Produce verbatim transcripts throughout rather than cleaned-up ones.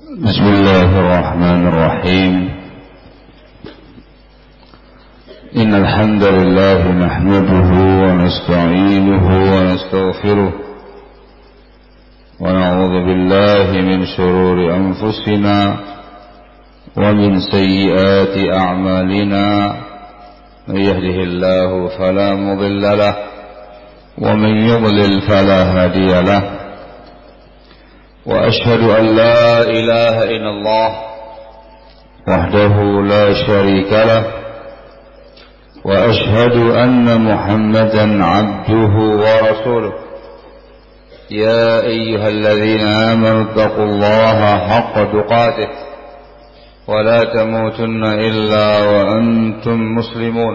بسم الله الرحمن الرحيم. إن الحمد لله نحمده ونستعينه ونستغفره ونعوذ بالله من شرور أنفسنا ومن سيئات أعمالنا. من يهده الله فلا مضل له ومن يضلل فلا هادي له. وأشهد أن لا إله إلا الله وحده لا شريك له وأشهد أن محمدا عبده ورسوله. يا أيها الذين آمنوا اتقوا الله حق تقاته ولا تموتن إلا وأنتم مسلمون.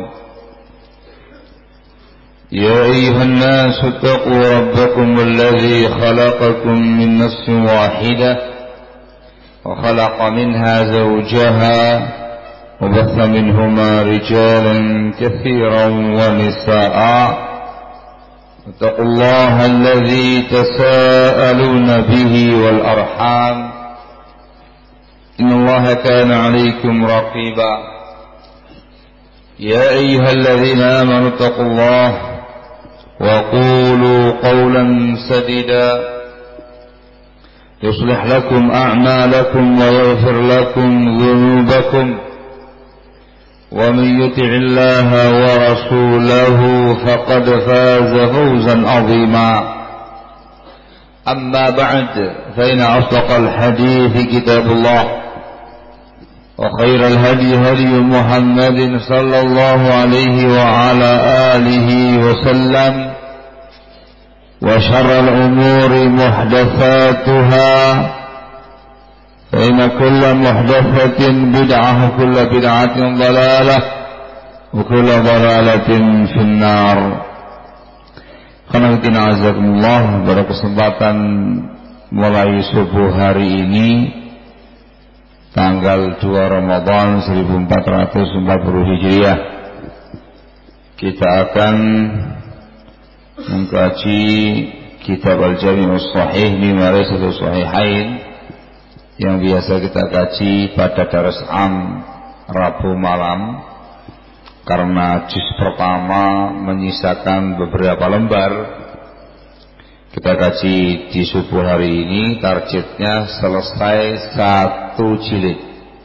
يا أيها الناس اتقوا ربكم الذي خلقكم من نفس واحدة وخلق منها زوجها وبث منهما رجالا كثيرا ونساء. اتقوا الله الذي تساءلون به والأرحام إن الله كان عليكم رقيبا. يا أيها الذين آمنوا اتقوا الله وقولوا قولا سديدا يصلح لكم أعمالكم ويغفر لكم ذنوبكم ومن يطع الله ورسوله فقد فاز فوزا عظيما. أما بعد فإن أصدق الحديث كتاب الله وخير الهدي هدي محمد صلى الله عليه وعلى آله وسلم وشر الأمور محدثاتها فإن كل محدثة بدعة وكل بدعة ضلالة وكل ضلالة في النار. Khairuddin azakumullah. Pada kesempatan mulai subuh hari ini tanggal dua Ramadan seribu empat ratus empat puluh Hijriah, kita akan mengkaji kitab Al-Jami' As-Sahih mimma laysa fi Sahihain yang biasa kita kaji pada daras am Rabu malam, karena juz pertama menyisakan beberapa lembar. Kita kaji di subuh hari ini, targetnya selesai satu jilid.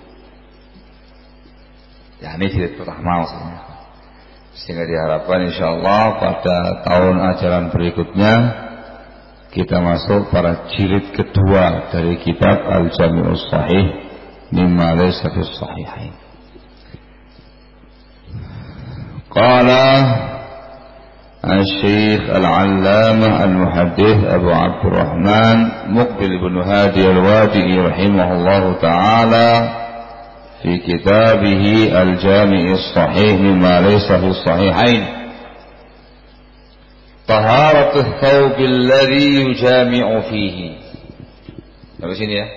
Ya, ini jilid pertama maksudnya. Sehingga diharapkan insyaallah pada tahun ajaran berikutnya kita masuk pada jilid kedua dari kitab Al-Jami'us Sahih mimma laysa fi Sahihain. Qala الشيخ العلامة المحدث أبو عبد الرحمن مقبل بن هادي الوادئي رحمه الله تعالى في كتابه الجامع الصحيح مما ليس في الصحيحين: طهارة الثوب الذي يجامع فيه. Sampai sini ya.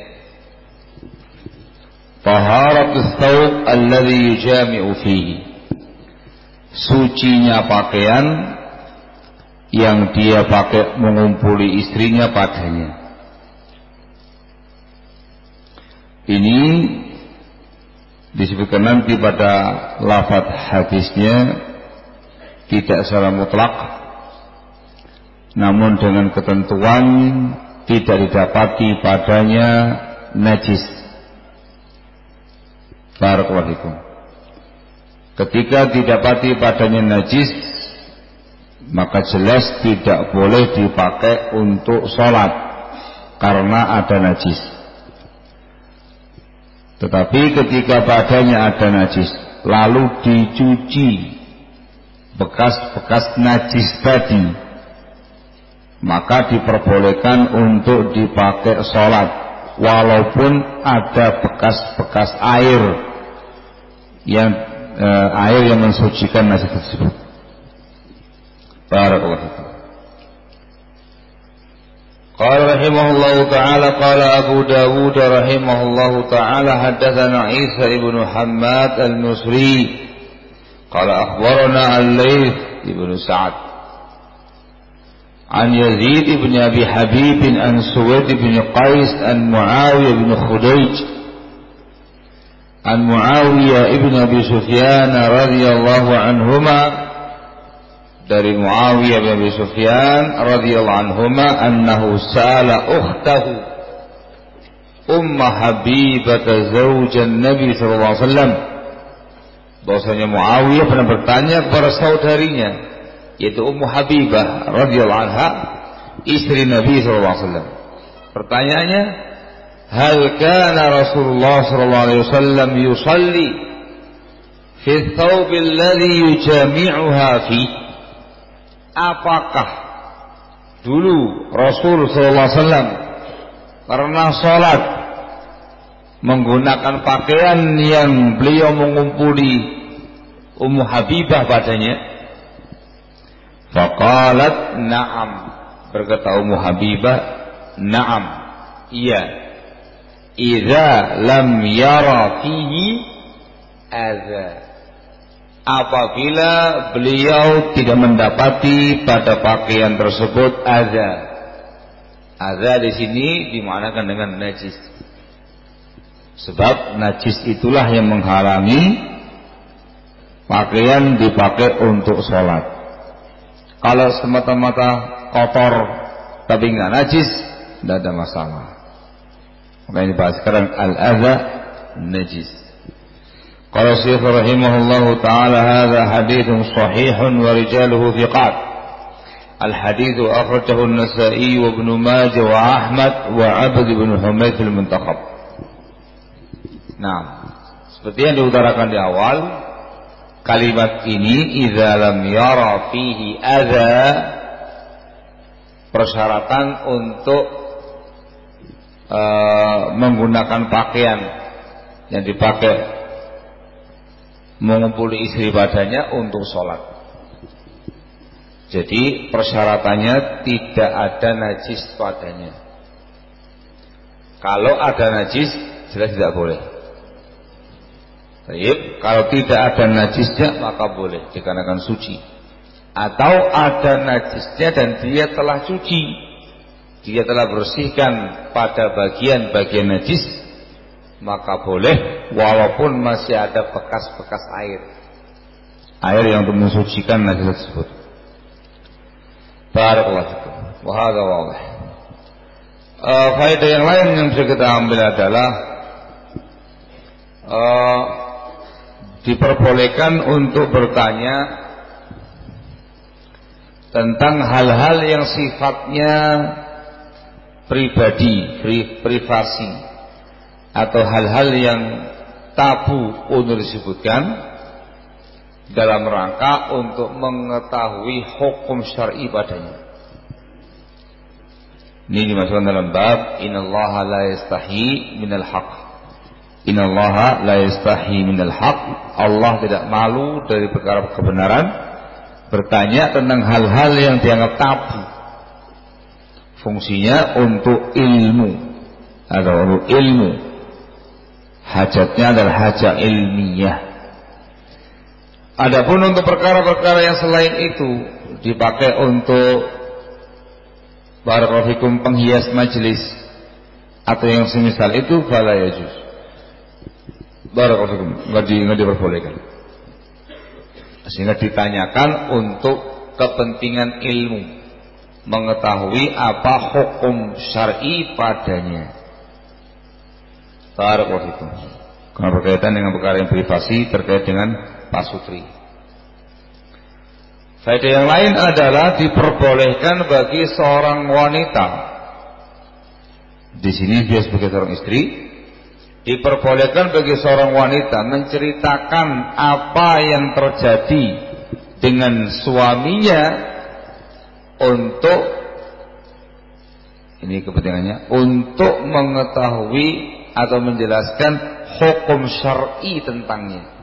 طهارة الثوب الذي يجامع فيه. Sucinya pakaian yang dia pakai mengumpuli istrinya padanya. Ini disebutkan nanti pada lafaz hadisnya tidak secara mutlak, namun dengan ketentuan tidak didapati padanya najis. Barakallahu fikum. Ketika didapati padanya najis, maka jelas tidak boleh dipakai untuk sholat karena ada najis. Tetapi ketika padanya ada najis lalu dicuci bekas-bekas najis tadi, maka diperbolehkan untuk dipakai sholat walaupun ada bekas-bekas air yang eh, air yang mensucikan najis tersebut. Barakallahu fikum. Qala rahimahullahu ta'ala qala Abu Dawud rahimahullahu ta'ala haddatsana Isa ibn Hammad al-Nusri qala akhbarana Al-Layth ibn Sa'ad an Yazid ibn Abi Habib an Suwaid ibn Qais an Muawiyah ibn Khudayj an Muawiyah ibn Abi Sufyan radhiyallahu anhuma, dari Muawiyah bin Abi Sufyan radhiyallahu anhuma, annahu sa'ala ukhtahu Umma Habibah zaujan Nabi sallallahu alaihi wasallam, bahwasanya Muawiyah pernah bertanya kepada saudarinya yaitu Ummu Habibah radhiyallahu anha, istri Nabi sallallahu alaihi wasallam. Pertanyaannya, hal kana Rasulullah sallallahu alaihi wasallam yusalli fi thawb alladhi yujami'uha fi? Apakah dulu Rasul sallallahu alaihi wasallam pernah salat menggunakan pakaian yang beliau mengumpuli Ummu Habibah padanya? Faqalat na'am, berkata Ummu Habibah, na'am, iya, idza lam yara fihi adza, apabila beliau tidak mendapati pada pakaian tersebut adza. Adza di sini dimanakan dengan najis, sebab najis itulah yang menghalangi pakaian dipakai untuk sholat. Kalau semata-mata kotor tapi nggak najis, tidak ada masalah. Maka ini bahas sekarang al-adza najis. Qala Syekh rahimahullahu taala, hadza haditsun shahihun wa rijaluhu thiqat. Al-hadits akhrajahu an-Nasa'i wa Ibnu Majah wa Ahmad wa 'Abd bin Humayd fil Muntakhab. Nah, seperti yang diutarakan di awal, kalimat ini idza lam yara fihi adza, persyaratan untuk uh, menggunakan pakaian yang dipakai mengumpuli istri badannya untuk sholat. Jadi persyaratannya tidak ada najis padanya. Kalau ada najis jelas tidak boleh. Baik, kalau tidak ada najisnya maka boleh dikarenakan suci. Atau ada najisnya dan dia telah suci, dia telah bersihkan pada bagian-bagian najis, maka boleh walaupun masih ada bekas-bekas air, air yang untuk mensucikan najis tersebut. Barakallahu fikum. Wa hadza wadih. Uh, faedah yang lain yang bisa kita ambil adalah uh, diperbolehkan untuk bertanya tentang hal-hal yang sifatnya pribadi, pri, privasi, atau hal-hal yang tabu untuk disebutkan dalam rangka untuk mengetahui hukum syar'i padanya. Ini dimasukkan dalam bab innallaha la yastahi minal haqq. Innallaha la yastahi minal haqq. Allah tidak malu dari perkara kebenaran. Bertanya tentang hal-hal yang dianggap tabu, fungsinya untuk ilmu atau untuk ilmu, hajatnya adalah hajat ilmiah. Adapun untuk perkara-perkara yang selain itu dipakai untuk barakallahu fikum penghias majelis atau yang semisal itu, fala yajuz. Barakallahu fikum, enggak di, enggak diperbolehkan. Sehingga ditanyakan untuk kepentingan ilmu, mengetahui apa hukum syar'i padanya. Barakallahu fikum. Karena berkaitan dengan perkara yang privasi terkait dengan pasutri. Faedah yang lain adalah diperbolehkan bagi seorang wanita, di sini dia sebagai seorang istri, diperbolehkan bagi seorang wanita menceritakan apa yang terjadi dengan suaminya untuk, ini kepentingannya, untuk mengetahui atau menjelaskan hukum syar'i tentangnya.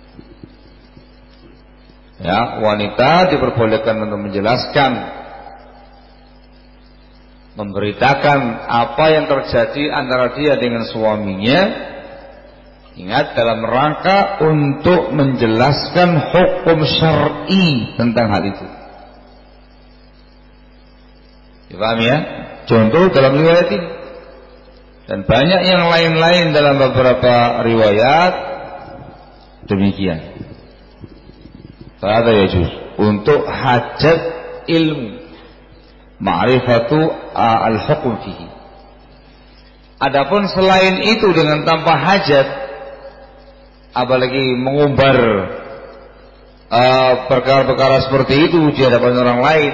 Ya, wanita diperbolehkan untuk menjelaskan, memberitakan apa yang terjadi antara dia dengan suaminya. Ingat, dalam rangka untuk menjelaskan hukum syar'i tentang hal itu. Dipahami ya? Contoh dalam riwayat ini. Dan banyak yang lain-lain dalam beberapa riwayat demikian. Fahadha yajuz untuk hajat ilmu, ma'rifatu al-hukm fihi. Adapun selain itu dengan tanpa hajat, apalagi mengumbar uh, perkara-perkara seperti itu di hadapan orang lain,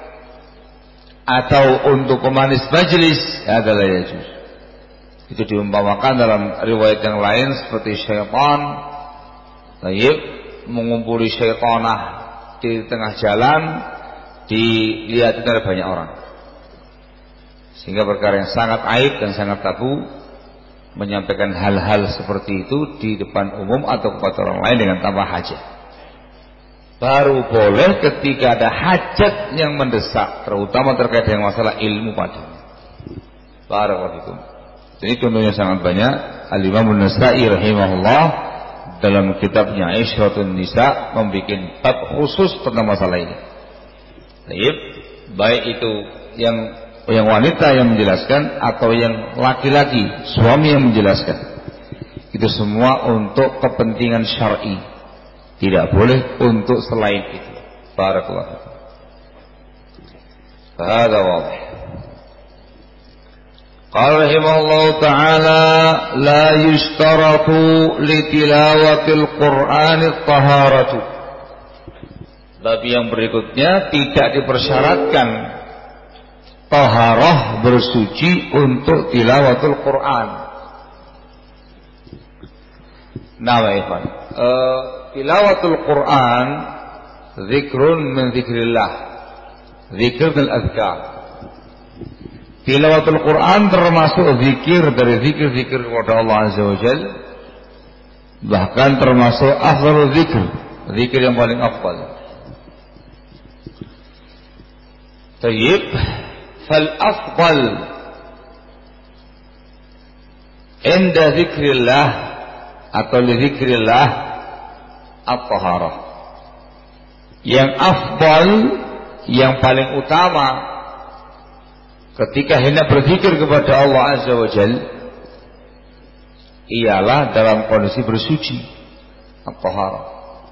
atau untuk pemanis majelis, adalah yajuz. Itu diumpamakan dalam riwayat yang lain seperti syaitan, tayyib, mengumpuli syaitanah di tengah jalan, dilihat oleh banyak orang, sehingga perkara yang sangat aib dan sangat tabu menyampaikan hal-hal seperti itu di depan umum atau kepada orang lain dengan tanpa hajat. Baru boleh ketika ada hajat yang mendesak, terutama terkait dengan masalah ilmu padanya. Barakallahu fikum. Ini contohnya sangat banyak. Al-Imam An-Nasa'i rahimahullah dalam kitabnya Ishratun Nisa membuat bab khusus tentang masalah ini. Baik, baik itu yang yang wanita yang menjelaskan atau yang laki-laki, suami yang menjelaskan. Itu semua untuk kepentingan syar'i. Tidak boleh untuk selain itu. Barakallahu. Hada wadih. Qala rahimahullahu ta'ala la yushtaratu li tilawatil Qur'ani at-taharatu. Bab yang berikutnya tidak dipersyaratkan taharah bersuci untuk tilawatul Quran. Nah, ikhwan, uh, tilawatul Quran zikrun min zikrillah, zikr bil azkar. Tilawatul Quran termasuk zikir dari zikir-zikir kepada Allah Azza wa Jalla, bahkan termasuk afdhalul zikr, zikir yang paling afdal. Tayyib, fal afdal inda zikrillah atau li zikrillah at-taharah. Yang afdal, yang paling utama ketika hendak berzikir kepada Allah Azza wa Jalla ialah dalam kondisi bersuci, at-taharah.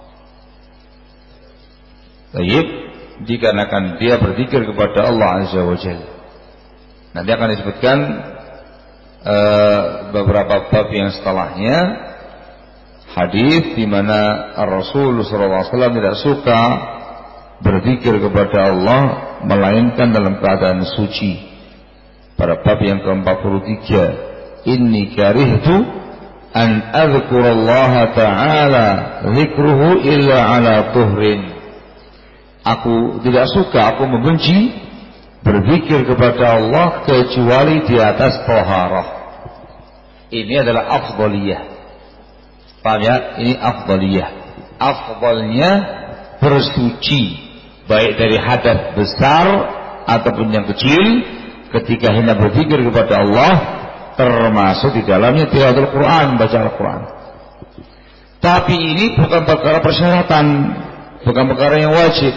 Baik, dikarenakan dia berzikir kepada Allah Azza wa Jalla. Nanti akan disebutkan uh, beberapa bab yang setelahnya, hadis di mana Rasul sallallahu alaihi wasallam tidak suka berzikir kepada Allah melainkan dalam keadaan suci. Pada bab yang ke empat puluh tiga, inni karihtu an azkurallaha ta'ala zikruhu illa ala tuhrin. Aku tidak suka, aku membenci berzikir kepada Allah kecuali di atas taharah. Ini adalah afdaliyah. Paham ya? Ini afdaliyah. Afdalnya bersuci, baik dari hadas besar ataupun yang kecil, ketika hendak berzikir kepada Allah, termasuk di dalamnya tilawatul Quran, baca Al-Quran. Tapi ini bukan perkara persyaratan, bukan perkara yang wajib.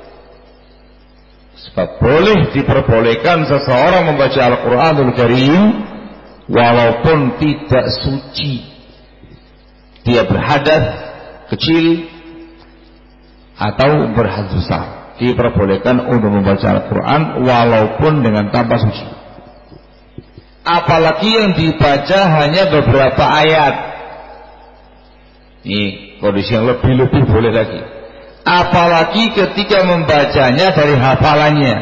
Sebab boleh diperbolehkan seseorang membaca Al-Quranul Karim walaupun tidak suci. Dia berhadas kecil atau berhadas besar, diperbolehkan untuk membaca Al-Quran walaupun dengan tanpa suci. Apalagi yang dibaca hanya beberapa ayat. Ini kondisi yang lebih-lebih boleh lagi. Apalagi ketika membacanya dari hafalannya,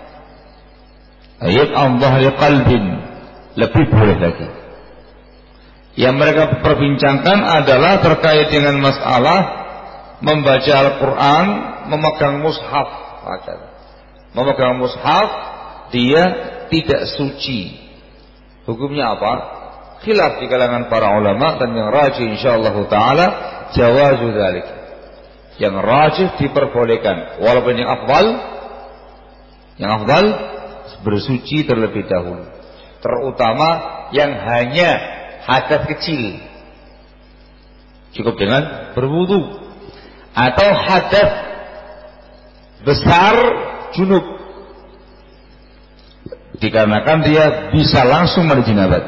ayat Allah li qalbin, lebih boleh lagi. Yang mereka perbincangkan adalah terkait dengan masalah membaca Al-Quran, memegang mushaf. Memegang mushaf, dia tidak suci. Hukumnya apa? Khilaf di kalangan para ulama, dan yang rajih insyaallah ta'ala jawazu dzalik. Yang rajih diperbolehkan, walaupun yang afdal, yang afdal bersuci terlebih dahulu. Terutama yang hanya hadas kecil, cukup dengan berwudu. Atau hadas besar junub, dikarenakan dia bisa langsung mandi janabat.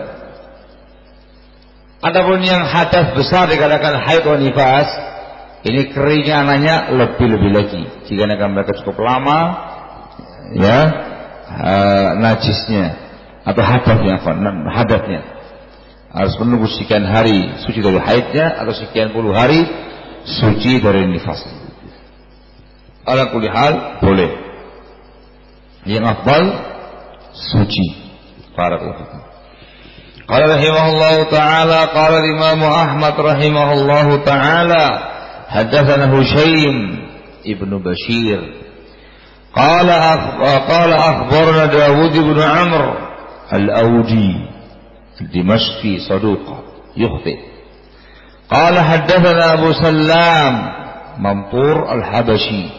Adapun yang hadas besar dikatakan haid wa nifas, ini keringanannya lebih-lebih lagi. Dikarenakan mereka cukup lama ya uh, najisnya atau hadasnya, hadasnya harus menunggu sekian hari suci dari haidnya atau sekian puluh hari suci dari nifasnya. Ala kulli hal boleh. Yang afdal suci. Barakallahu. Qala rahimahullahu ta'ala qala Imam Ahmad rahimahullahu ta'ala haddatsana Hushaym ibnu Bashir qala qala akhbarana Dawud ibn Amr al-Awdi al-Dimashqi saduq yukhti qala haddatsana Abu Sallam Mamtur al-Habashi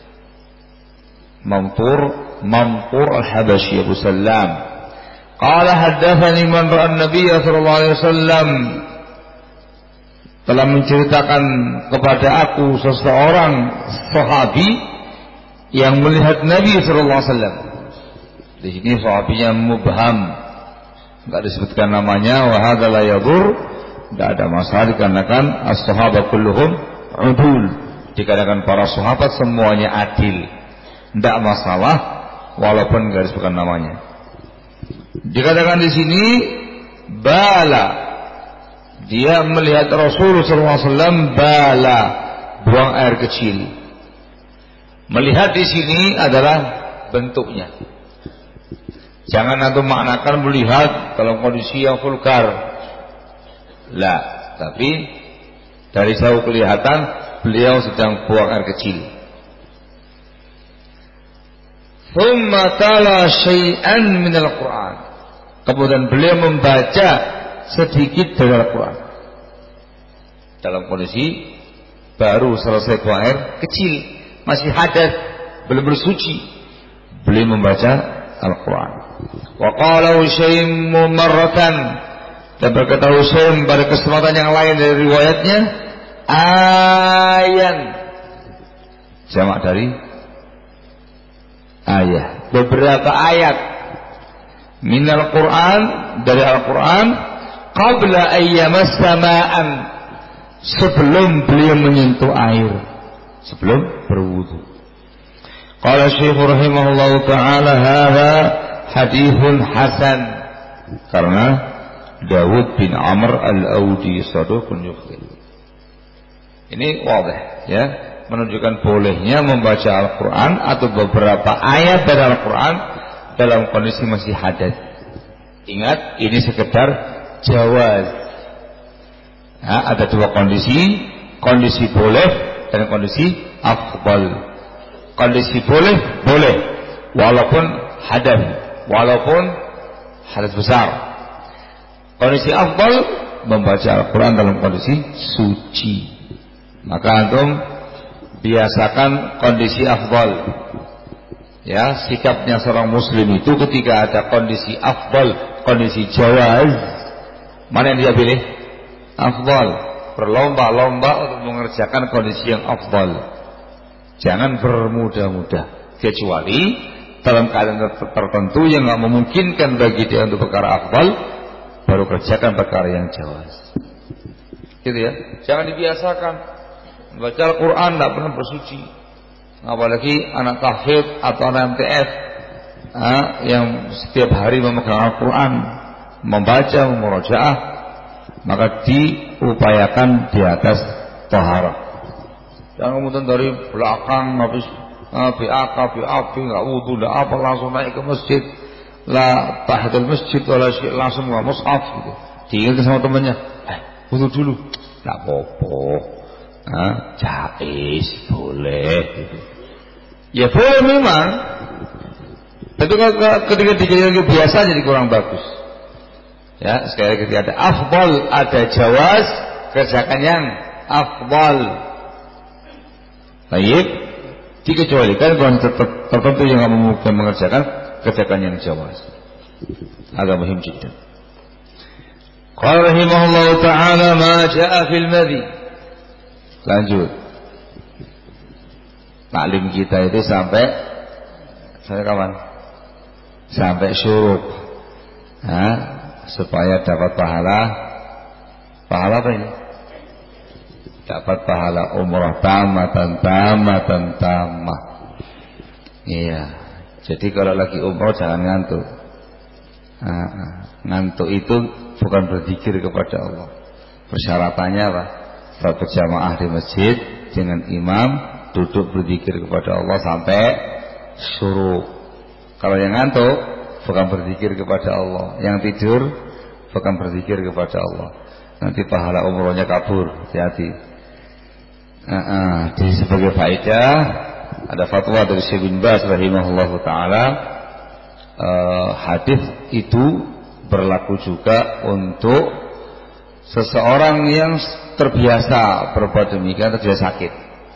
Mamtur Mamtur al-Habashi Abu Sallam qala haddatsani man ra'a an-nabiy sallallahu alaihi wasallam telah menceritakan kepada aku seseorang sahabi yang melihat Nabi sallallahu alaihi wasallam. Di sini sahabinya mubham, enggak disebutkan namanya, wa hadza la yadur, enggak ada masalah dikarenakan as-sahabah kulluhum udul, dikarenakan para sahabat semuanya adil. Enggak masalah walaupun enggak disebutkan namanya. Dikatakan di sini bala, dia melihat Rasulullah sallallahu alaihi wasallam bala, buang air kecil. Melihat di sini adalah bentuknya. Jangan antum maknakan melihat dalam kondisi yang vulgar. Lah, tapi dari jauh kelihatan beliau sedang buang air kecil. Thumma tala syai'an minal Qur'an. Kemudian beliau membaca sedikit dari Al-Quran dalam kondisi baru selesai buang air kecil, masih hadas, belum bersuci, beliau membaca Al-Quran. Wa qala Hushaym marratan, dan berkata Hushaym pada kesempatan yang lain dari riwayatnya, ayan, jamak dari ayat, beberapa ayat minal Quran, dari Al-Quran, qabla ayyamas samaan, sebelum beliau menyentuh air, sebelum berwudu. Qala Syekh rahimahullahu ta'ala hadza hadithun hasan, karena Dawud bin Amr al-Awdi saduqun yukhti. Ini wadah ya, menunjukkan bolehnya membaca Al-Quran atau beberapa ayat dari Al-Quran dalam kondisi masih hadas. Ingat, ini sekedar jawaz. Nah, ada dua kondisi, kondisi boleh dan kondisi afdal. Kondisi boleh, boleh walaupun hadas, walaupun hadas besar. Kondisi afdal, membaca Al-Quran dalam kondisi suci. Maka antum biasakan kondisi afdal. Ya, sikapnya seorang muslim itu ketika ada kondisi afdal, kondisi jawaz, mana yang dia pilih? Afdal. Berlomba-lomba untuk mengerjakan kondisi yang afdal. Jangan bermudah-mudah, kecuali dalam keadaan tertentu yang tidak memungkinkan bagi dia untuk perkara afdal, baru kerjakan perkara yang jawaz. Gitu ya. Jangan dibiasakan baca Al-Quran tidak pernah bersuci. Apalagi anak tahfidz atau anak M T S ah, yang setiap hari memegang Al-Quran, membaca, memurojaah, maka diupayakan di atas taharah. Jangan kemudian dari belakang habis ah, B A K, B A B, nggak wudu, nggak apa, langsung naik ke masjid, la tahiyatul masjid, langsung nggak mushaf gitu. Diingatkan sama temannya, eh wudu dulu, nggak apa-apa. Ah, jais boleh gitu. Ya boleh memang, tapi ketika dijadikan biasa jadi kurang bagus. Ya, sekali lagi ada afdal, ada jawaz, kerjakan yang afdal. Baik, dikecualikan kalau tertentu yang tidak memungkinkan mengerjakan, kerjakan yang jawaz. Agak muhim jiddan. Qala rahimahullahu ta'ala ma ja'a fil madhi. Lanjut. Taklim kita itu sampai sampai kapan? sampai syuruk, nah, supaya dapat pahala pahala apa ini? Dapat pahala umrah tamatan tamatan tamah. Iya. Jadi kalau lagi umrah jangan ngantuk. Nah, ngantuk itu bukan berzikir kepada Allah. Persyaratannya apa? Salat berjamaah di masjid dengan imam, duduk berzikir kepada Allah sampai syuruk. Kalau yang ngantuk bukan berzikir kepada Allah, yang tidur bukan berzikir kepada Allah. Nanti pahala umrohnya kabur. Hati-hati. Uh, uh, di sebagai faedah ada fatwa dari Syekh bin Baz rahimahullahu taala, uh, hadis itu berlaku juga untuk seseorang yang terbiasa berbuat demikian, terbiasa sakit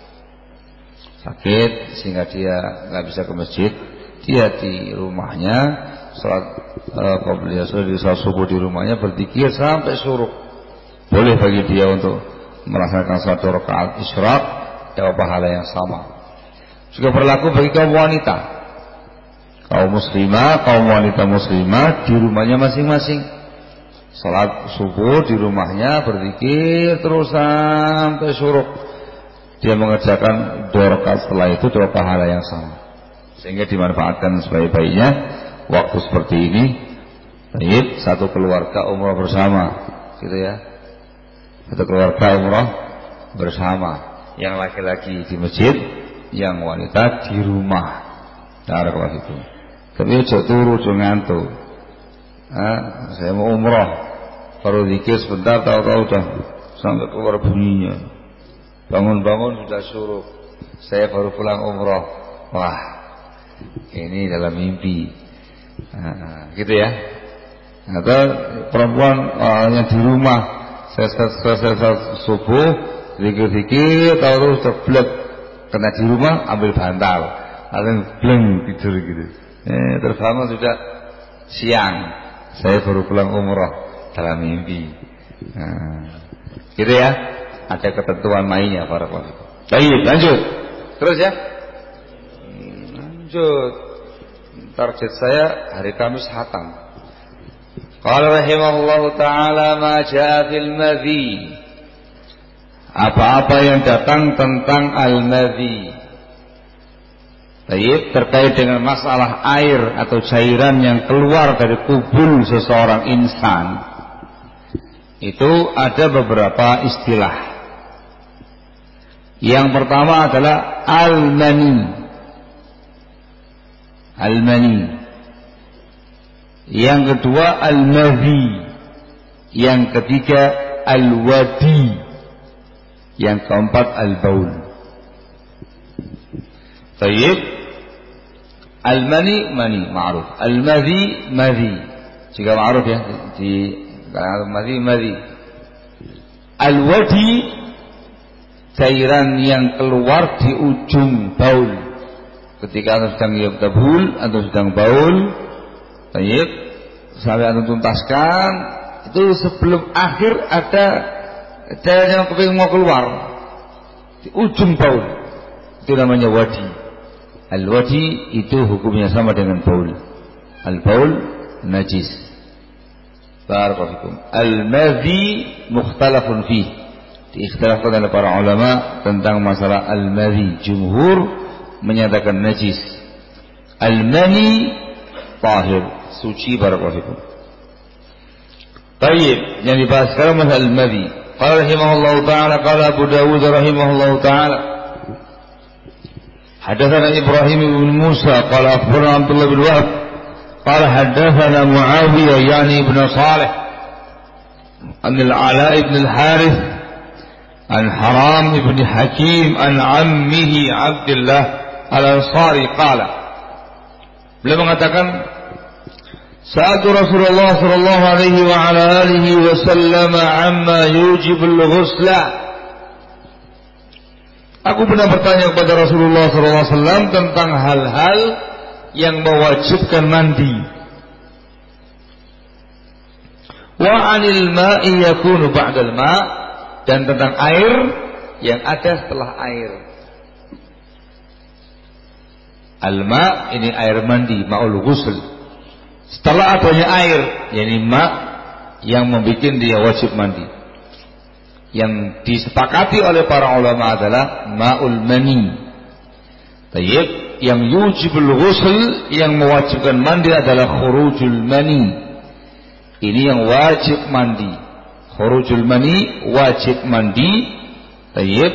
sakit sehingga dia nggak bisa ke masjid, dia di rumahnya salat qabliyah uh, di salat subuh di rumahnya berzikir sampai syuruk. Boleh bagi dia untuk melaksanakan satu rakaat isyraq dapat pahala yang sama. Juga berlaku bagi kaum wanita, kaum muslimah, kaum wanita muslimah di rumahnya masing-masing. Salat subuh di rumahnya berzikir terus sampai syuruk. Dia mengerjakan dua rakaat setelah itu dapat pahala yang sama. Sehingga dimanfaatkan sebaik-baiknya waktu seperti ini. Baik, satu keluarga umrah bersama, gitu ya. Satu keluarga umrah bersama, yang laki-laki di masjid, yang wanita di rumah. Cara kalau itu. Tapi ojo turu, ojo ngantuk. Ah, saya mau umrah, baru zikir sebentar, tahu-tahu udah sampai keluar bunyinya. Bangun-bangun sudah syuruk. Saya baru pulang umrah. Wah, ini dalam mimpi. Ah, gitu ya. Atau perempuan oh, yang di rumah selesai subuh, zikir-zikir, tahu-tahu terblek, kena di rumah, ambil bantal, lalu bleng tidur gitu. Eh, terbangun sudah siang, saya baru pulang umrah dalam mimpi. Nah, gitu ya, ada ketentuan mainnya para pelaku. Baik, lanjut, terus ya, lanjut. Target saya hari Kamis hatam. Qala rahimahullahu ta'ala ma jaa fil madhi. Apa-apa yang datang tentang al-madhi. Baik, terkait dengan masalah air atau cairan yang keluar dari kubul seseorang insan, itu ada beberapa istilah. Yang pertama adalah al-mani. Al-mani. Yang kedua al-madhi. Yang ketiga al-wadi. Yang keempat al-baul. Baik. Al-mani mani ma'ruf. Al-madhi madhi. Jika ma'ruf ya di al-madhi madhi. Al-wadi cairan yang keluar di ujung baul. Ketika anda sedang yabtabul atau sedang baul, baik, sampai anda tuntaskan, itu sebelum akhir ada cairan yang keping mau keluar di ujung baul, itu namanya wadi. Al-wadi itu hukumnya sama dengan baul. Al-baul najis. Barakallahu. Al-madhi mukhtalafun fih. Diikhtilafkan oleh para ulama tentang masalah al-madhi. Jumhur menyatakan najis. Al-mani tahir, suci. Barakallahu. Baik, yang dibahas sekarang masalah al-madhi. Qala rahimahullahu ta'ala, qala Abu Dawud rahimahullahu ta'ala, حدثنا إبراهيم بن موسى قال أخبرنا عبد الله بن وهب قال حدثنا معاوية يعني ابن صالح عن العلاء بن الحارث عن حرام بن حكيم عن عمه عبد الله الأنصاري قال, beliau mengatakan, sa'atu Rasulullah sallallahu alaihi wa ala alihi wa sallam amma yujibul ghusla. Aku pernah bertanya kepada Rasulullah sallallahu alaihi wasallam tentang hal-hal yang mewajibkan mandi. Wa 'anil ma'i yakunu ba'dal ma', dan tentang air yang ada setelah air. Al-ma' ini air mandi, ma'ul ghusl. setelah adanya air, yakni ma yang membuat dia wajib mandi. Yang disepakati oleh para ulama adalah ma'ul mani. Tayyib, yang yujibul ghusl, yang mewajibkan mandi adalah khurujul mani. Ini yang wajib mandi. Khurujul mani wajib mandi. Tayyib,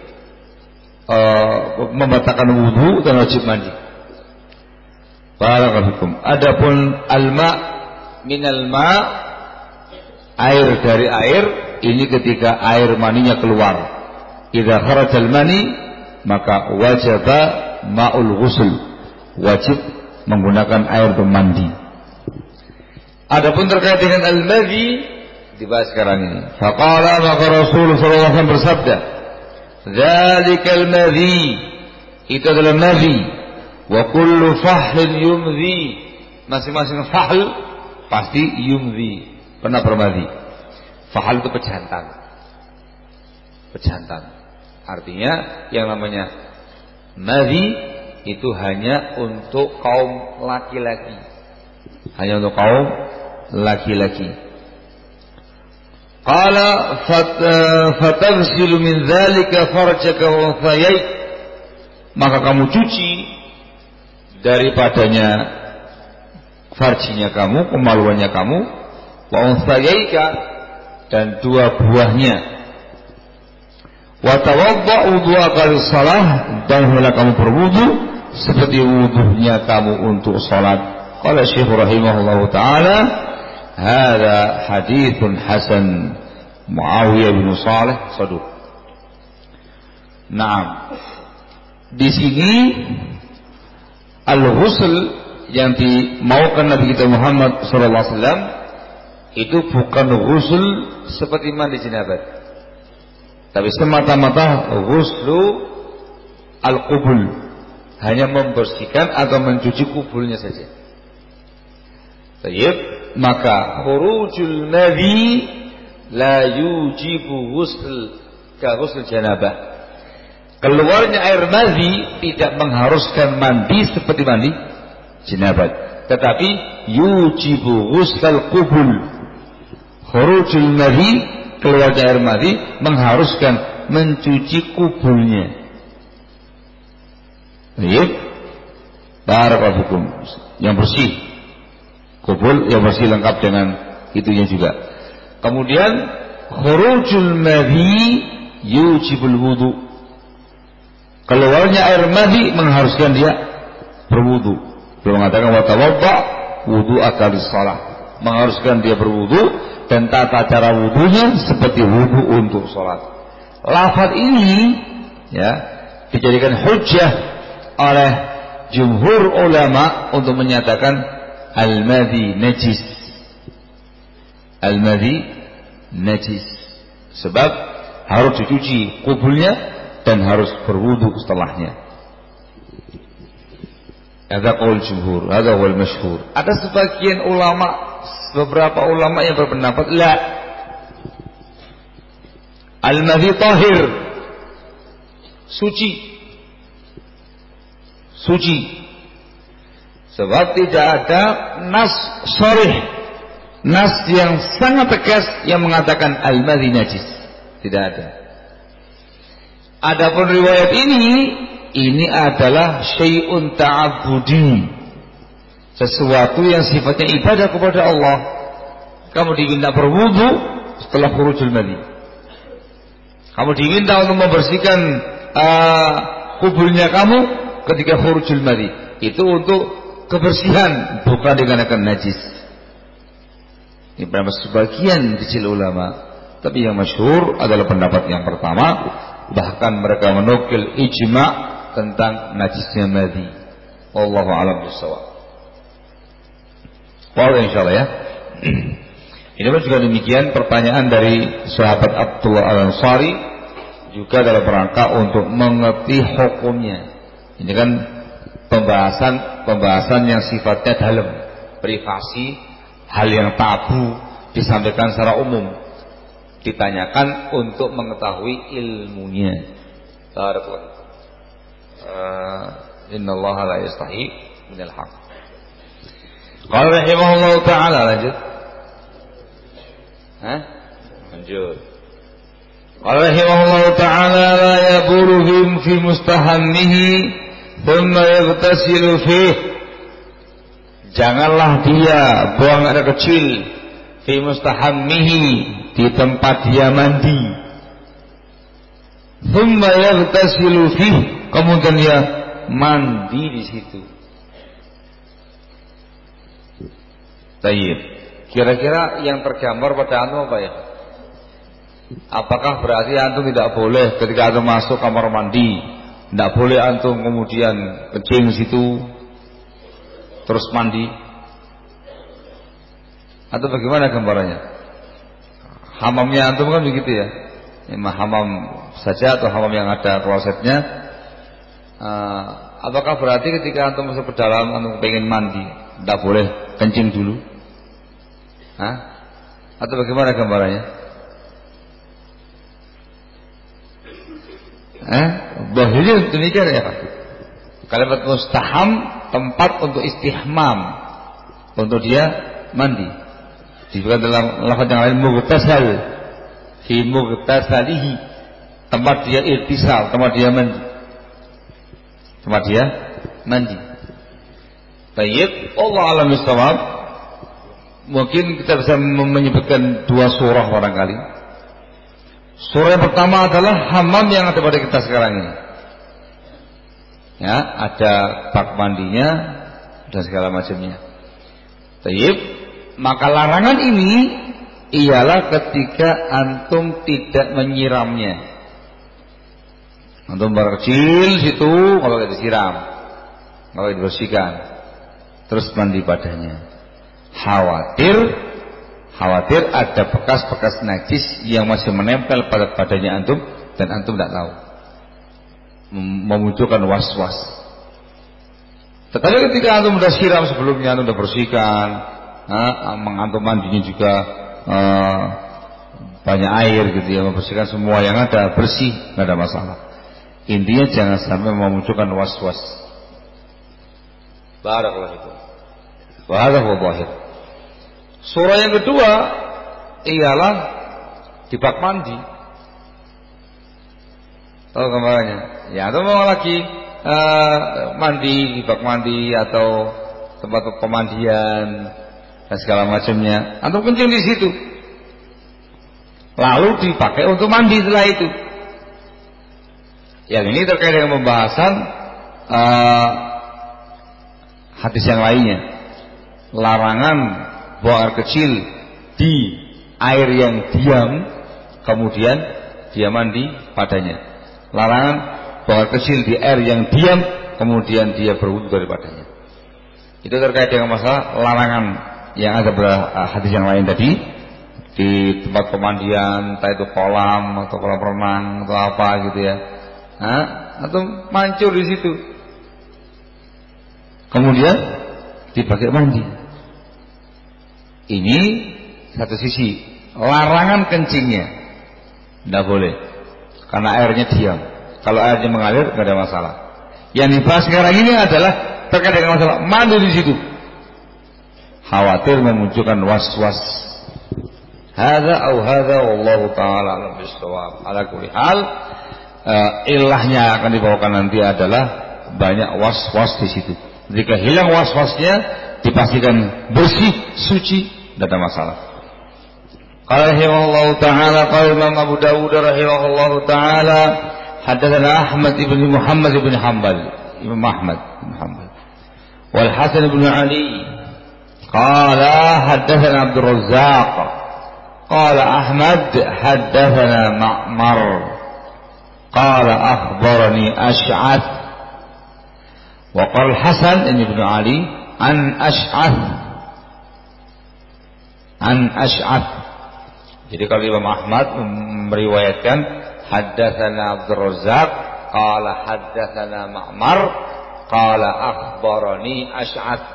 uh, membatalkan wudu dan wajib mandi. Barakallahu. Adapun al-ma minal ma, air dari air, ini ketika air maninya keluar. Idza kharajal mani, maka wajib ma'ul ghusl, wajib menggunakan air untuk mandi. Adapun terkait dengan al-madhi dibahas sekarang ini. Faqala, maka Rasul sallallahu alaihi wasallam bersabda, "Dzalikal madhi," itu adalah madhi. Wa kullu fahlin yumdhi, masing-masing fahl pasti yumdhi, pernah bermadhi. Fahl itu pejantan. Pejantan. Artinya yang namanya madhi itu hanya untuk kaum laki-laki. Hanya untuk kaum laki-laki. Qala fatagsilu min dzalika farjaka wa unthayaik, maka kamu cuci daripadanya farjinya kamu, kemaluannya kamu, wa unthayaika, dan dua buahnya, wa tawadda wudu'aka lis-shalah, dan hendaklah kamu berwudu seperti wudunya kamu untuk salat. Qala Syekh rahimahullahu taala, hadza haditsun hasan. Muawiyah bin Shalih saduq. Naam. Di sini al-ghusl yang dimaukan Nabi kita Muhammad sallallahu alaihi wasallam itu bukan ghusl seperti mandi janabat, tapi semata-mata ghuslu al-qubul, hanya membersihkan atau mencuci kubulnya saja. Baik, maka khurujul madhi la yujibu ghusl ka ghusl janabah. Keluarnya air madhi tidak mengharuskan mandi seperti mandi janabat, tetapi yujibu ghusl qubul. Khurujul madhi, keluarnya air madhi mengharuskan mencuci kubulnya. Baik, barakallahu, yang bersih, kubul yang bersih lengkap dengan itunya juga. Kemudian khurujul madhi yujibul wudu, keluarnya air madhi mengharuskan dia berwudu. Beliau mengatakan wa tawadda wudu'aka lis-shalah, mengharuskan dia berwudu dan tata cara wudunya seperti wudu untuk salat. Lafaz ini ya dijadikan hujjah oleh jumhur ulama untuk menyatakan al-madhi najis. Al-madhi najis, sebab harus dicuci kubulnya dan harus berwudu setelahnya. Ada qaul jumhur, ada wal masyhur. Ada sebagian ulama, beberapa ulama yang berpendapat la, al-madhi tahir, suci, suci. Sebab tidak ada nas sharih, nas yang sangat tegas yang mengatakan al-madhi najis, tidak ada. Adapun riwayat ini, ini adalah syai'un ta'abbudi, sesuatu yang sifatnya ibadah kepada Allah. Kamu diminta berwudu setelah khurujul madhi. Kamu diminta untuk membersihkan uh, kubulnya kamu ketika khurujul madhi. Itu untuk kebersihan, bukan dikarenakan najis. Ini pendapat sebagian kecil ulama, tapi yang masyhur adalah pendapat yang pertama. Bahkan mereka menukil ijma' tentang najisnya madhi. Wallahu a'lam bishawab. Wallah insyaallah ya. Ini pun juga demikian pertanyaan dari sahabat Abdullah Al-Ansari, juga dalam rangka untuk mengerti hukumnya. Ini kan pembahasan pembahasan yang sifatnya dalam, privasi, hal yang tabu disampaikan secara umum, ditanyakan untuk mengetahui ilmunya. Barakallahu. Uh, innallaha la yastahi minal haq. Qala rahimahullahu ta'ala, lanjut. Hah? Lanjut. Qala rahimahullahu ta'ala la yabulu fi mustahammihi thumma yaghtasilu fih. Janganlah dia buang air kecil fi mustahammihi, di tempat dia mandi. Thumma yaghtasilu fih, kemudian dia mandi di situ. Baik. Kira-kira yang tergambar pada antum apa ya? Apakah berarti antum tidak boleh ketika antum masuk kamar mandi, tidak boleh antum kemudian kencing di situ terus mandi? Atau bagaimana gambarannya? Hamamnya antum kan begitu ya? Emang hamam saja atau hamam yang ada klosetnya? Uh, apakah berarti ketika antum masuk ke dalam antum pengen mandi, tidak boleh kencing dulu? Hah? Atau bagaimana gambarannya? Eh, bahasanya demikian ya Pak. Kalimat mustaham, tempat untuk istihmam, untuk dia mandi. Disebutkan dalam lafaz yang lain mughtasal, fi mughtasalihi, tempat dia irtisal, tempat dia mandi, tempat dia mandi. Baik, Allah alam bisawab. Mungkin kita bisa menyebutkan dua surah barangkali. Surah yang pertama adalah hamam yang ada pada kita sekarang ini. Ya, ada bak mandinya dan segala macamnya. Baik, maka larangan ini ialah ketika antum tidak menyiramnya. Antum berkecil situ, kalau tidak disiram, kalau dibersihkan, terus mandi padanya. Khawatir khawatir ada bekas-bekas najis yang masih menempel pada badannya antum dan antum tidak tahu, memunculkan was-was. Tetapi ketika antum sudah siram sebelumnya, antum sudah bersihkan, nah, antum mandinya juga uh, banyak air gitu ya, membersihkan semua yang ada, bersih, tidak ada masalah. Intinya jangan sampai memunculkan was-was. Barakallahu fikum. Wa hadza huwa dhahir. Surah yang kedua ialah di bak mandi. Tahu gambarannya? Ya, atau mau lagi uh, mandi di bak mandi atau tempat pemandian dan segala macamnya. Antum kencing di situ. Lalu dipakai untuk mandi setelah itu. Yang ini terkait dengan pembahasan uh, hadis yang lainnya. Larangan buang air kecil di air yang diam, kemudian dia mandi padanya. Larangan buang air kecil di air yang diam, kemudian dia berwudu daripadanya. Itu terkait dengan masalah larangan yang ada pada hadis yang lain tadi, di tempat pemandian, entah itu kolam atau kolam renang atau apa gitu ya, nah, atau mancur di situ, kemudian dipakai mandi. Ini satu sisi larangan kencingnya, tidak boleh, karena airnya diam. Kalau airnya mengalir tidak ada masalah. Yang dibahas sekarang ini adalah terkait dengan masalah mandi di situ. Khawatir memunculkan was-was. Hadza au hadza wallahu taala alam bisawab. Ala kulli hal, uh, ilahnya akan dibawakan nanti adalah banyak was-was di situ. Jika hilang was-wasnya, dipastikan bersih, suci, tidak ada masalah. Qala rahimahullahu taala, qala Imam Abu Dawud rahimahullahu taala, hadatsana Ahmad ibn Muhammad ibn Hanbal, Imam Ahmad ibn Hanbal. Wal Hasan ibn Ali qala hadatsana Abdul Razzaq qala Ahmad hadatsana Ma'mar qala akhbarani Ash'ath wa qala Hasan ibn Ali an Ash'ath an Ash'ath. Jadi kalau Imam Ahmad meriwayatkan haddatsana Abdul Razzaq qala haddatsana Ma'mar qala akhbarani Ash'ath.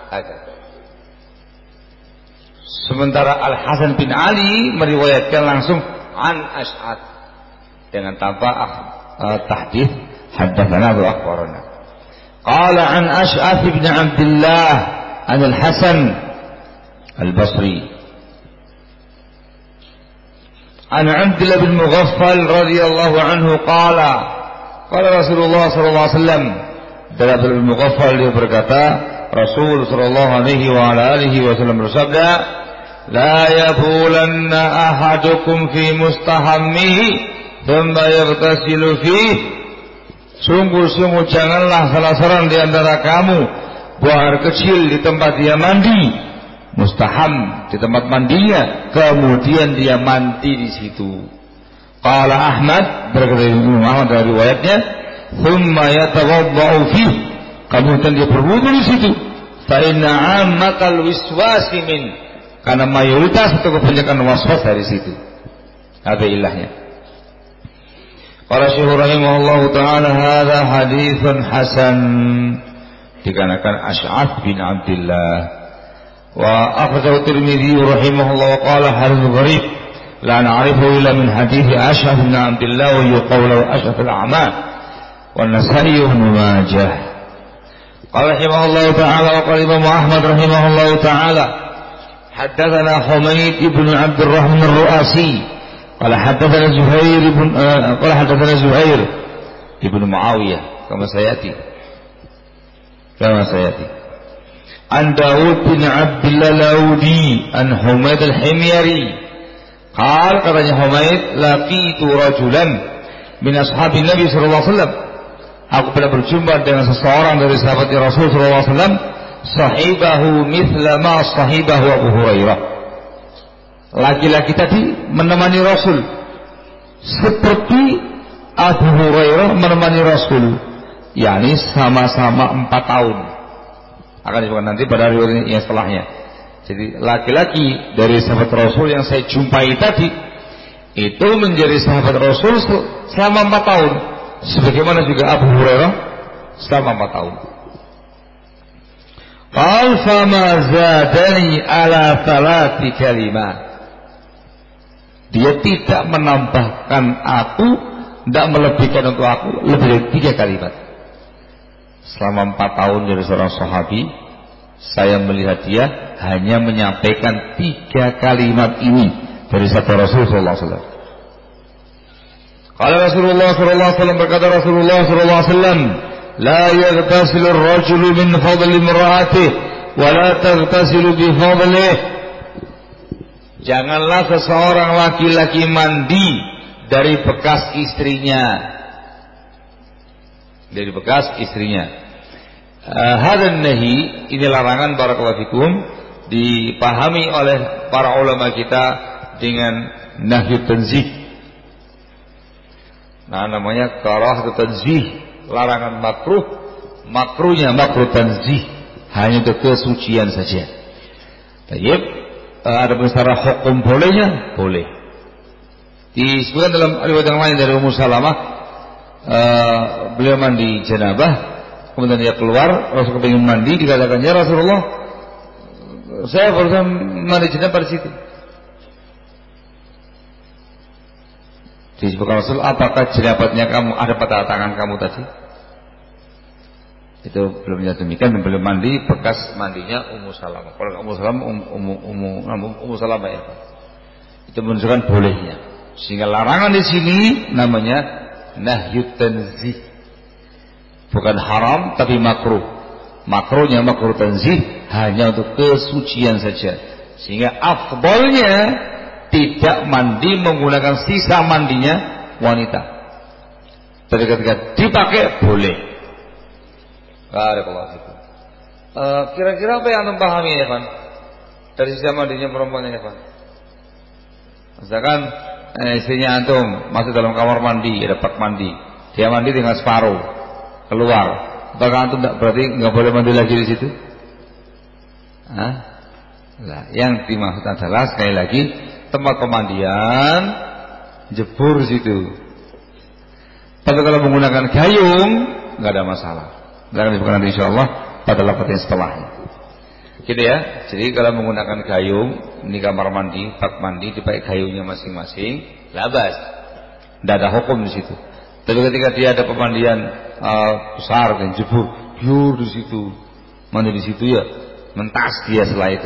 Sementara Al Hasan bin Ali meriwayatkan langsung an Ash'ath dengan tanpa uh, tahdits haddatsana wa akhbarana. Qala an Ash'ath bin Abdullah an Al Hasan Al-Basri. An Abdullah bin Mughaffal radhiyallahu anhu qala qala Rasulullah sallallahu alaihi wasallam. Dari Abdullah bin Mughaffal dia berkata, Rasul sallallahu alaihi wa ala alihi wasallam bersabda, la yabulanna ahadukum fi mustahammihi thumma yaghtasilu fihi. Sungguh-sungguh janganlah salah seorang di antara kamu buang air kecil di tempat dia mandi, mustaham di tempat mandinya, kemudian dia mandi di situ. Qala Ahmad, berkata Imam Ahmad dari riwayatnya, thumma yatawaddau fihi, kemudian dia berwudu di situ. Fa inna ammatal wiswasi min, karena mayoritas atau kebanyakan waswas dari situ. Ada ilahnya. Qala Syekh rahimahullahu taala, hadza haditsun hasan, dikarenakan Asy'ath bin Abdullah. Wa akhrajahu Tirmidzi rahimahullah wa qala hadits gharib la na'rifu illa min hadits Asy'ath bin Abdullah wa yuqalu Asy'ath al-A'ma wa Nasa'i wa Ibnu Majah. Qala rahimahullahu taala wa qala Imam Ahmad rahimahullahu taala, haddatsana Humayd ibn Abdurrahman ar-Ru'asi قال حدثنا زهير بن قال حدثنا زهير ابن معاوية كما سيأتي كما سيأتي عن داود بن عبد الله الأودي عن حميد الحميري قال katanya Humaid, laqitu rajulan min ashabi Nabi sallallahu alaihi wasallam, aku pernah berjumpa dengan seseorang dari sahabat Rasul sallallahu alaihi wasallam, sahibahu mithla ma sahibahu Abu Hurairah. Laki-laki tadi menemani Rasul seperti Abu Hurairah menemani Rasul, yakni sama-sama empat tahun. Akan disebutkan nanti pada riwayat yang setelahnya. Jadi laki-laki dari sahabat Rasul yang saya jumpai tadi itu menjadi sahabat Rasul selama empat tahun, sebagaimana juga Abu Hurairah selama empat tahun. Qal fama zadani ala thalathi kalimat, dia tidak menambahkan aku, tidak melebihkan untuk aku lebih dari tiga kalimat. Selama empat tahun dari seorang sahabi, saya melihat dia hanya menyampaikan tiga kalimat ini dari sabda Rasul sallallahu alaihi wasallam. Qala Rasulullah sallallahu alaihi wasallam, berkata Rasulullah sallallahu alaihi wasallam, la yaghtasilu ar-rajulu min fadli imra'atihi wa la taghtasilu bi fadlihi. Janganlah seseorang laki-laki mandi dari bekas istrinya, dari bekas istrinya. Hadan nahi, ini larangan barakallahu fikum, dipahami oleh para ulama kita dengan nahyu tanzih. Nah, namanya karahatu tanzih, larangan makruh, makruhnya makruh tanzih, hanya untuk kesucian saja. Baik. Ada secara hukum bolehnya, boleh. Disebutkan dalam riwayat yang lain dari Ummu Salamah, uh, beliau mandi janabah, kemudian dia keluar, Rasul kepingin mandi, dikatakan, ya Rasulullah, saya barusan mandi janabah di situ. Disebutkan Rasul, apakah jenabatnya kamu ada pada tangan kamu tadi? Itu belum demikian, dan belum mandi bekas mandinya Ummu Salamah. Kalau Ummu Salamah um, Ummu Ummu Ummu Salamah ya, itu menunjukkan bolehnya. Sehingga larangan di sini namanya nahyu tanzih, bukan haram tapi makruh. Makruhnya makruh tanzih, hanya untuk kesucian saja. Sehingga afdolnya tidak mandi menggunakan sisa mandinya wanita. Tapi ketika dipakai boleh. Barakallahu fikum. Uh, kira-kira apa yang antum pahami ya, Pak? Dari sisa mandinya perempuan ini, Pak. Misalkan eh, istrinya antum masuk dalam kamar mandi, ada bak mandi, dia mandi dengan separuh, keluar. Apakah antum tak, berarti nggak boleh mandi lagi di situ? Hah? Nah, yang dimaksud adalah sekali lagi tempat pemandian jebur situ. Tapi kalau menggunakan gayung nggak ada masalah. Dan disebutkan nanti insyaallah pada lafaz yang setelahnya. Gitu ya. Jadi kalau menggunakan gayung di kamar mandi, bak mandi dipakai gayungnya masing-masing, labas. Tidak ada hukum di situ. Tapi ketika dia ada pemandian uh, besar dan jebur, biur di situ, mandi di situ ya, mentas dia setelah itu.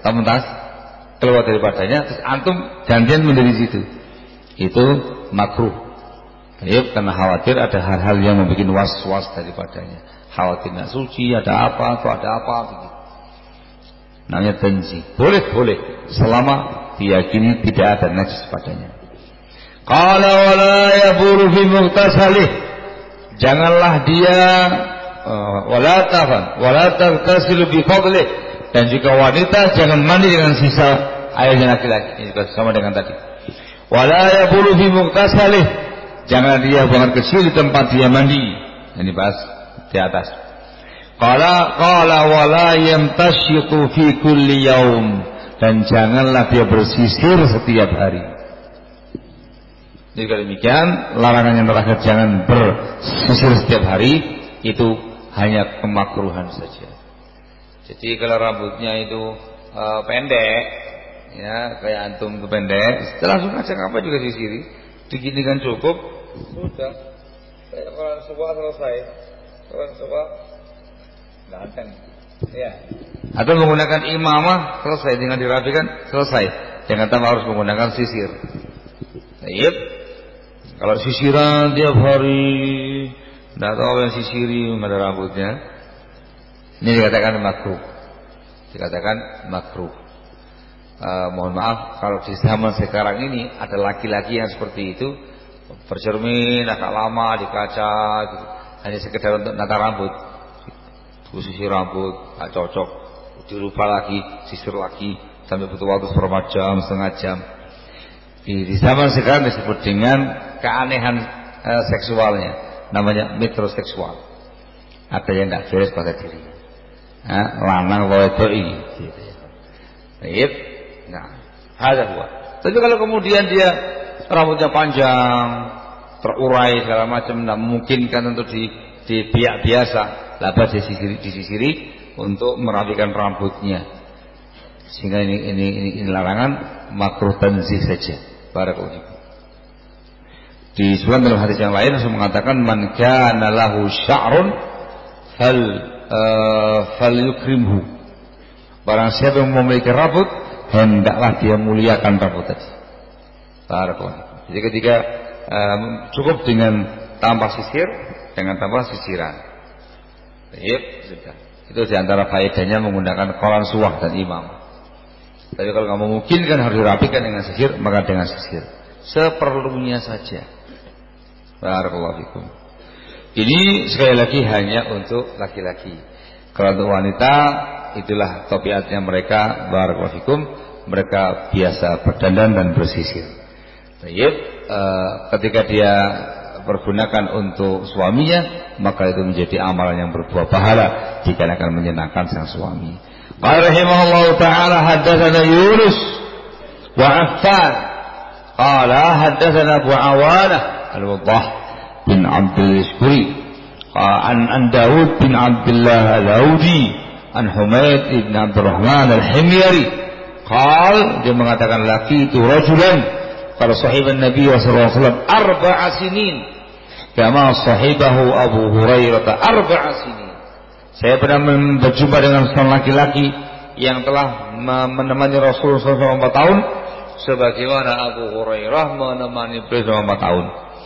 tas keluar daripadanya, terus antum gantian mendiri situ, itu makruh. Baik, karena khawatir ada hal-hal yang membuat was-was daripadanya, khawatir nggak suci, ada apa, atau ada apa begitu. Namanya tanzih. Boleh, boleh, selama diyakini tidak ada najis padanya. Qala wala yaburu fi mughtasalih, janganlah dia uh, wala tafan wala taghtasilu bi fadlih, dan juga wanita jangan mandi dengan sisa airnya laki-laki. Ini juga sama dengan tadi. Wala yaburu fi mughtasalih, jangan dia buang kecil di tempat dia mandi. Ini bahas di atas. Qala qala wala yamtashitu fi kulli yaum, dan janganlah dia bersisir setiap hari. Jadi kalau demikian, larangan yang terakhir jangan bersisir setiap hari itu hanya kemakruhan saja. Jadi kalau rambutnya itu uh, pendek, ya kayak antum itu pendek, langsung aja apa juga sisiri, diginikan cukup, sudah. Kayak orang suka selesai, orang suka ganteng, ya. Atau menggunakan imamah selesai, dengan dirapikan selesai, jangan tambah harus menggunakan sisir. Baik. Kalau sisiran tiap hari, tidak tahu yang sisiri, nggak ada rambutnya, ini dikatakan makruh. Dikatakan makruh. Uh, mohon maaf kalau di zaman sekarang ini ada laki-laki yang seperti itu, bercermin agak lama di kaca, gitu. Hanya sekedar untuk nata rambut, sisir rambut, nggak cocok, dirubah lagi, sisir lagi, sampai butuh waktu seberapa jam, setengah jam. Di, di zaman sekarang disebut dengan keanehan e, seksualnya, namanya metroseksual. Ada yang tidak beres pada diri, nah, lanang wedoi, gitu ya. Baik, nah, ada dua. Tapi kalau kemudian dia rambutnya panjang, terurai segala macam, tidak memungkinkan untuk di, di biak biasa, dapat disisiri, disisiri untuk merapikan rambutnya. Sehingga ini ini ini, ini larangan makruh tanzih saja. Barakallahu fikum. Disebutkan dalam hadis yang lain Rasul mengatakan man kana lahu sya'run fal uh, falyukrimhu. Barang siapa yang memiliki rambut, hendaklah dia muliakan rambut tadi. Barakallahu fikum. Jadi ketika um, cukup dengan tambah sisir, dengan tambah sisiran. Baik, sudah. Itu diantara faedahnya menggunakan koran suwah dan imam. Tapi kalau kamu memungkinkan harus dirapikan dengan sisir, maka dengan sisir seperlunya saja. Barakallahu fikum. Ini sekali lagi hanya untuk laki-laki. Kalau untuk wanita, itulah tabiatnya mereka. Barakallahu fikum. Mereka biasa berdandan dan bersisir. Baik, e, ketika dia pergunakan untuk suaminya, maka itu menjadi amalan yang berbuah pahala jika akan menyenangkan sang suami. Qala rahimahullahu ta'ala haddatsana Yunus wa Affan qala haddatsana Abu Awanah al-Waddah bin Abdul Iskuri an an Dawud bin Abdullah al-Audi an Humaid ibn Abdurrahman al-Himyari qala, dia mengatakan laqitu rajulan qala sahiban Nabi sallallahu alaihi wasallam arba'a sinin kama sahibahu Abu Hurairah arba'a sinin. Saya pernah berjumpa dengan seorang laki-laki yang telah menemani Rasulullah shallallahu alaihi wasallam empat tahun, sebagaimana Abu Hurairah menemani beliau selama empat tahun.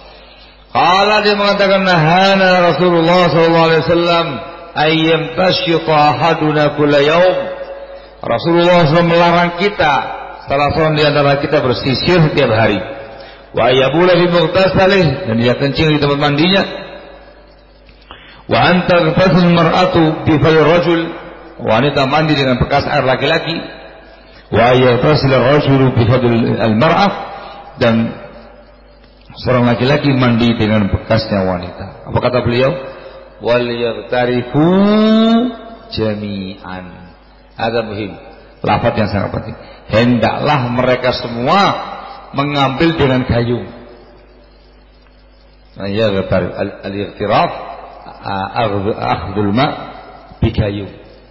Qala, dia mengatakan nahana Rasulullah sallallahu alaihi wasallam ayyam tasyqa ahaduna kulla yaum. Rasulullah shallallahu alaihi wasallam melarang kita, salah seorang di antara kita bersisir setiap hari. Wa yabula fi mughtasalih, dan dia kencing di tempat mandinya. Wa anta taghtasil mar'atu bi fal rajul, wanita mandi dengan bekas air laki-laki. Wa yaghtasil ar-rajulu bi fadl al-mar'ah, dan seorang laki-laki mandi dengan bekasnya wanita. Apa kata beliau? Wal yaghtarifu jami'an. Ada muhim, lafaz yang sangat penting. Hendaklah mereka semua mengambil dengan gayung. Nah, ya al-ightiraf akhdul ma bi gayung.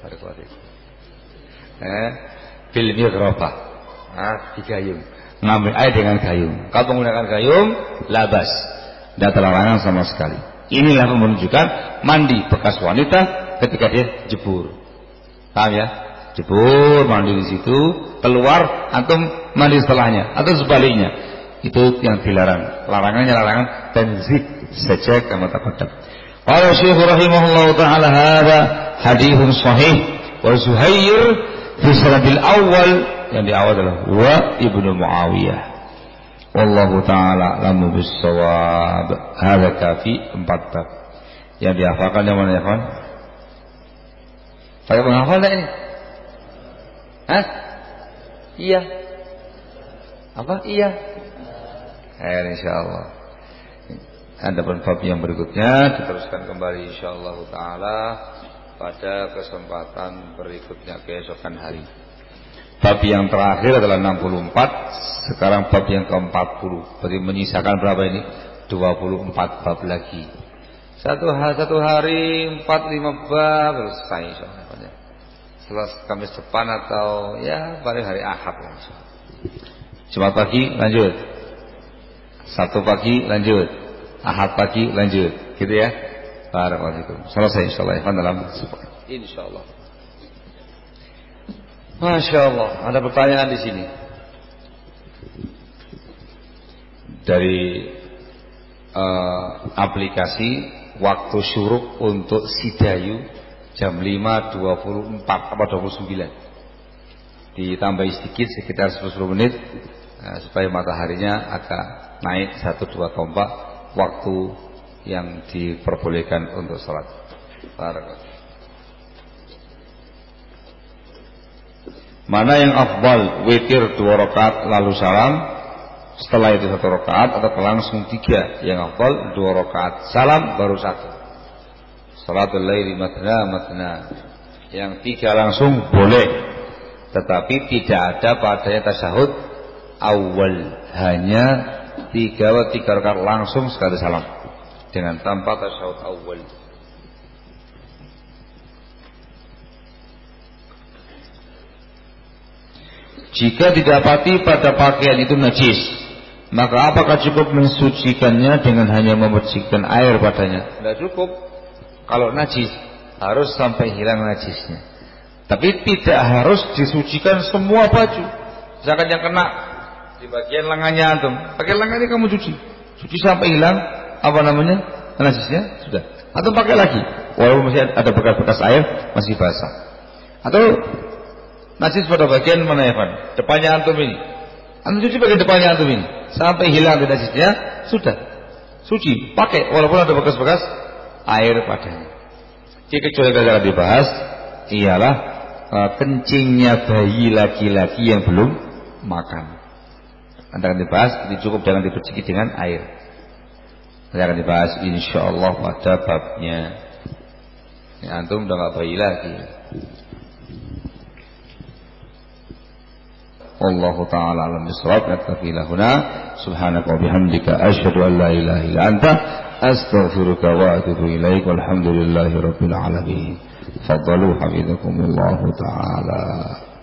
Eh, bil mighrafah. Ah, bi gayung. Mengambil air dengan gayung. Kalau menggunakan gayung, labas, tidak terlarangan sama sekali. Inilah menunjukkan mandi bekas wanita ketika dia jebur. Paham ya? jebur mandi di situ, keluar antum mandi setelahnya atau sebaliknya. Itu yang dilarang. Larangannya larangan tanzih saja kama taqaddam. Qala Syekh rahimahullahu taala hadza hadithun sahih wa Zuhair fi sanadil awal yang di awal adalah wa Ibnu Muawiyah. Wallahu taala lamu bis-shawab. Hadza kafi empat bab. Yang dihafalkan yang mana ya, kawan? Pakai menghafal enggak ini? Hah? Iya. Apa? Iya. Eh, insyaallah. Ada bab yang berikutnya diteruskan kembali insyaallah taala pada kesempatan berikutnya keesokan hari. Bab yang terakhir adalah enam puluh empat, sekarang bab yang ke empat puluh. Berarti menyisakan berapa ini? dua puluh empat bab lagi. Satu hari, satu hari empat lima bab selesai insyaallah. Setelah Kamis depan atau ya paling hari Ahad langsung. Jumat pagi lanjut. Sabtu pagi lanjut. Ahad pagi lanjut. Gitu ya. Barakallahu. Selesai insyaallah ya dalam insyaallah. Masya Allah, ada pertanyaan di sini. Dari uh, aplikasi waktu syuruk untuk Sidayu jam lima dua puluh empat apa dua puluh sembilan. Ditambah sedikit sekitar sepuluh menit uh, supaya mataharinya agak naik satu dua tombak waktu yang diperbolehkan untuk salat. Barakallahu. Mana yang afdal, witir dua rakaat lalu salam, setelah itu satu rakaat atau langsung tiga? Yang afdal dua rakaat salam baru satu. Salatul laili matna matna. Yang tiga langsung boleh, tetapi tidak ada padanya tasyahud awal, hanya tiga atau tiga rakaat langsung sekali salam dengan tanpa tasyahud awal. Jika didapati pada pakaian itu najis, maka apakah cukup mensucikannya dengan hanya membersihkan air padanya? Tidak cukup. Kalau najis harus sampai hilang najisnya. Tapi tidak harus disucikan semua baju. Misalkan yang kena di bagian lengannya antum, pakai lengan ini kamu cuci, cuci sampai hilang apa namanya najisnya sudah. Atau pakai lagi, walaupun masih ada bekas-bekas air masih basah. Atau najis pada bagian mana ya Pak? Depannya antum ini. Antum cuci bagian depannya antum ini sampai hilang najisnya sudah. Suci, pakai walaupun ada bekas-bekas air padanya. Jadi kecuali yang dibahas ialah uh, kencingnya bayi laki-laki yang belum makan. Nanti akan dibahas, ini cukup jangan diperciki dengan air. Nanti akan dibahas insyaallah pada babnya. Ini antum udah gak bayi lagi. Wallahu ta'ala alam bisawab. Naktafi lahuna subhanaka wa bihamdika asyhadu an la ilaha illa anta astaghfiruka wa atubu ilaik. Walhamdulillahi rabbil alamin. Faddalu hafizakumullahu ta'ala.